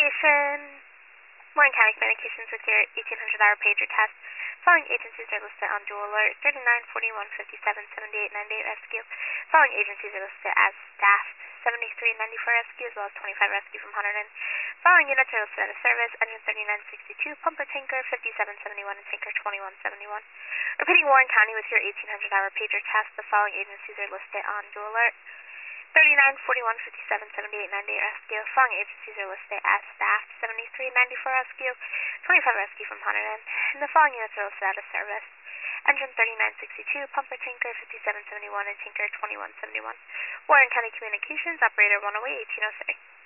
Station. Warren County Communications with your 1800-hour pager test. Following agencies are listed on dual alert: 39, 41, 57, 78, 98 rescue. Following agencies are listed as staffed: 73, 94 rescue, as well as 25 rescue from Hunterdon. Following units are listed out of service: engine 3962, pumper tanker 5771, and tanker 2171. Repeating Warren County with your 1800-hour pager test. The following agencies are listed on dual alert: 39, 41, 57, 78, 98 rescue. Following agencies are listed as staffed: 73, 94 rescue, 25 rescue from Hunterdon. And the following units are listed out of service: engine 3962, pumper tanker 5771, and tanker 2171. Warren County Communications, operator 108, 1803.